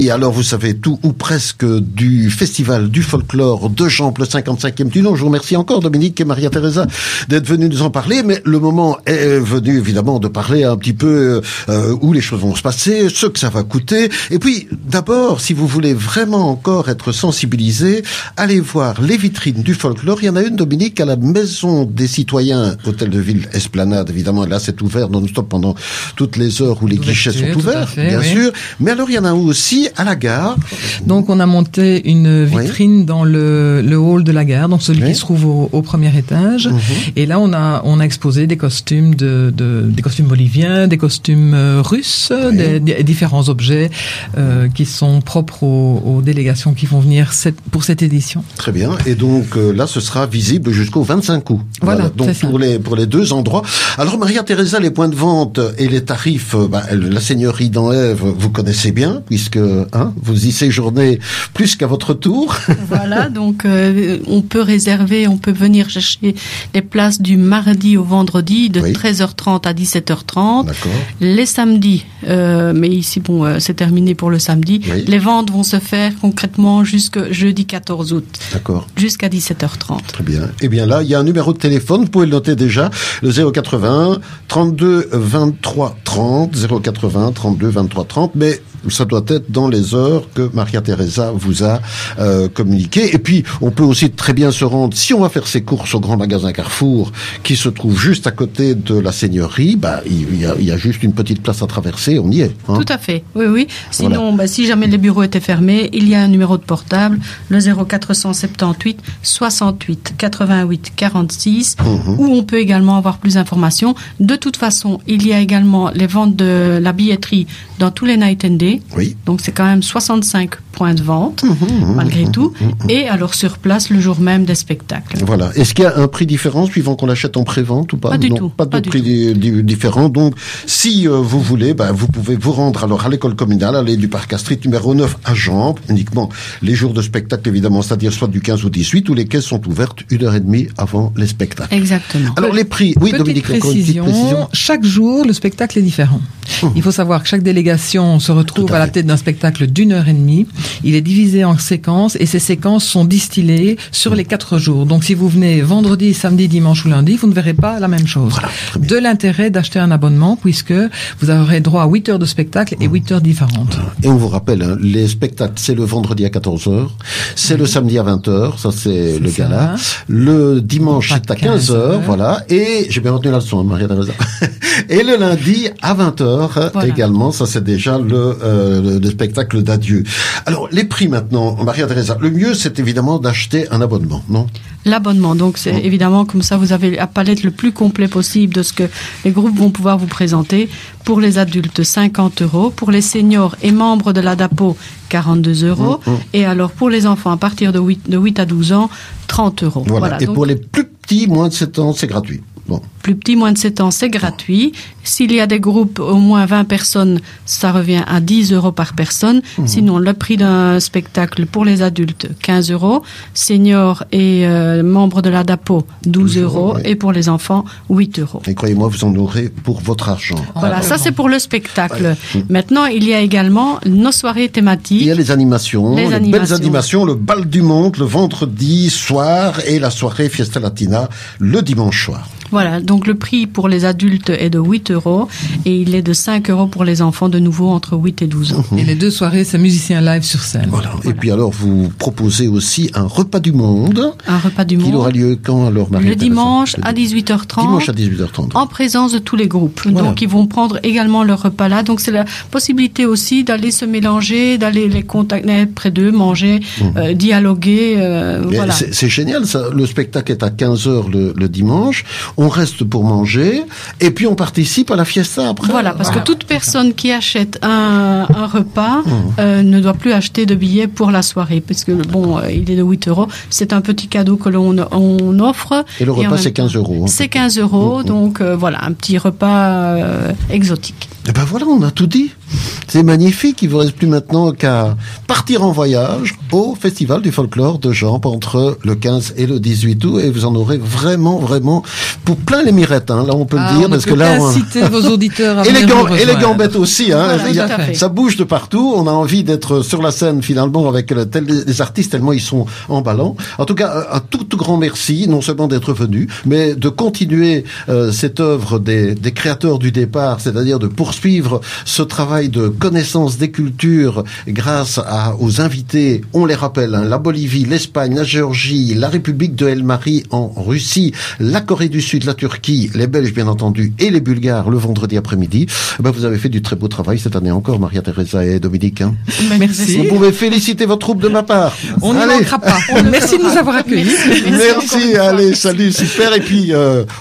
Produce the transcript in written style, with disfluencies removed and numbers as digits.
Et alors, vous savez tout ou presque du Festival du folklore de Jample, le 55e du nom. Je vous remercie encore, Dominique et Maria-Thérèse, d'être venus nous en parler. Mais le moment est venu, évidemment, de parler un petit peu où les choses vont se passer, ce que ça va coûter. Et puis, d'abord, si vous voulez vraiment encore être sensibilisé, allez voir les vitrines du folklore. Il y en a une, Dominique, à la Maison des Citoyens, Hôtel de Ville, Esplanade, évidemment. Là, c'est ouvert non-stop pendant toutes les heures où les guichets sont ouverts, bien sûr. Mais alors, il y en a aussi à la gare. Donc, on a monté une vitrine dans le hall de la gare, donc celui qui se trouve au premier étage. Et là, on a exposé des costumes des costumes boliviens, des costumes russes, des différents objets qui sont propres aux délégations qui vont venir pour cette édition. Très bien. Et donc, là, ce sera visible jusqu'au 25 août. Voilà. Donc, pour les deux endroits. Alors, Maria-Thérèse, les points de vente et les tarifs, la seigneurie d'Enlèves, vous connaissez bien, puisque vous y séjournez plus qu'à votre tour. Voilà, donc on peut venir chercher les places du mardi au vendredi de 13h30 à 17h30. D'accord. Les samedis, mais ici c'est terminé pour le samedi. Oui. Les ventes vont se faire concrètement jusqu'au jeudi 14 août. D'accord. Jusqu'à 17h30. Très bien. Eh bien là, il y a un numéro de téléphone, vous pouvez le noter déjà, le 080 32 23 30, 080 32 23 30, mais ça doit être dans les heures que Maria-Thérèse vous a communiqué. Et puis, on peut aussi très bien se rendre, si on va faire ses courses au grand magasin Carrefour, qui se trouve juste à côté de la seigneurie, il y a juste une petite place à traverser, on y est. Tout à fait, oui. Sinon, si jamais les bureaux étaient fermés, il y a un numéro de portable, le 0478 68 88 46, où on peut également avoir plus d'informations. De toute façon, il y a également les ventes de la billetterie dans tous les night and day. Oui. Donc c'est quand même 65 points de vente, malgré tout. Et alors sur place, le jour même des spectacles. Voilà. Est-ce qu'il y a un prix différent suivant qu'on l'achète en pré-vente ou pas? Pas du tout. Pas de prix différent. Donc, si vous voulez, vous pouvez vous rendre alors à l'école communale, allée du Parc Astrid, numéro 9 à Jample, uniquement les jours de spectacle, évidemment, c'est-à-dire soit du 15 au 18, où les caisses sont ouvertes 1h30 avant les spectacles. Exactement. Alors, les prix, oui, Dominique, encore une petite précision. Chaque jour, le spectacle est différent. Il faut savoir que chaque délégation se retrouve à la tête d'un spectacle d'1h30. Il est divisé en séquences et ces séquences sont distillées sur les 4 jours. Donc si vous venez vendredi, samedi, dimanche ou lundi, vous ne verrez pas la même chose. Voilà, de l'intérêt d'acheter un abonnement puisque vous aurez droit à 8 heures de spectacle et 8 heures différentes. Et on vous rappelle, les spectacles, c'est le vendredi à 14h, c'est le samedi à 20h, ça c'est le gala. Le dimanche, c'est à 15h, voilà. Et j'ai bien retenu la leçon, Maria-Thérèse. Et le lundi à 20h également, ça c'est déjà le spectacle d'adieu. Alors, les prix maintenant, Maria-Thérèse, le mieux c'est évidemment d'acheter un abonnement, non? L'abonnement, donc c'est évidemment comme ça vous avez la palette le plus complet possible de ce que les groupes vont pouvoir vous présenter. Pour les adultes, 50 €. Pour les seniors et membres de l'ADAPO, 42 €. Et alors pour les enfants à partir de 8 à 12 ans, 30 €. Voilà. Et donc, pour les plus petits, moins de 7 ans, c'est gratuit. Bon. Plus petit, moins de 7 ans, c'est gratuit. S'il y a des groupes au moins 20 personnes, ça revient à 10 € par personne. Sinon, le prix d'un spectacle pour les adultes, 15 €. Seniors et membres de l'ADAPO, 12 €. Et pour les enfants, 8 €. Et croyez-moi, vous en aurez pour votre argent. Voilà, ça c'est pour le spectacle. Maintenant, il y a également nos soirées thématiques. Il y a les animations, les belles animations, le bal du monde le vendredi soir et la soirée Fiesta Latina le dimanche soir. Voilà, donc le prix pour les adultes est de 8 € et il est de 5 € pour les enfants, de nouveau entre 8 et 12 ans. Et les 2 soirées, c'est musicien live sur scène. Voilà. Et puis alors, vous proposez aussi un repas du monde. Un repas du monde. Qui aura lieu quand alors, Marie? Le dimanche à 18h30. Dimanche à 18h30. En présence de tous les groupes. Voilà. Donc ils vont prendre également leur repas là. Donc c'est la possibilité aussi d'aller se mélanger, d'aller les contacter près d'eux, manger, dialoguer. Voilà. C'est génial ça. Le spectacle est à 15h le dimanche. On reste pour manger et puis on participe à la fiesta après. Voilà, parce que toute personne qui achète un repas ne doit plus acheter de billets pour la soirée, parce que il est de 8 €. C'est un petit cadeau que on offre. Et le repas c'est 15 €. C'est 15 €, donc voilà, un petit repas exotique. Et ben voilà, on a tout dit. C'est magnifique, il vous reste plus maintenant qu'à partir en voyage au Festival du folklore de Jamps entre le 15 et le 18 août, et vous en aurez vraiment pour plein les mirettes, là on peut le dire, parce que là inciter vos auditeurs à et les gambettes aussi, voilà, ça bouge de partout, on a envie d'être sur la scène finalement avec les artistes tellement ils sont emballants. En tout cas, un tout grand merci, non seulement d'être venu, mais de continuer cette œuvre des créateurs du départ, c'est-à-dire de poursuivre ce travail de connaissance des cultures grâce aux invités, on les rappelle, la Bolivie, l'Espagne, la Géorgie, la République de El-Mari en Russie, la Corée du Sud, la Turquie, les Belges bien entendu et les Bulgares le vendredi après-midi. Vous avez fait du très beau travail cette année encore, Maria-Thérèse et Dominique. Merci. Vous pouvez féliciter votre troupe de ma part. On n'y manquera pas. Merci de nous avoir accueillis. Merci, allez, salut, super. Et puis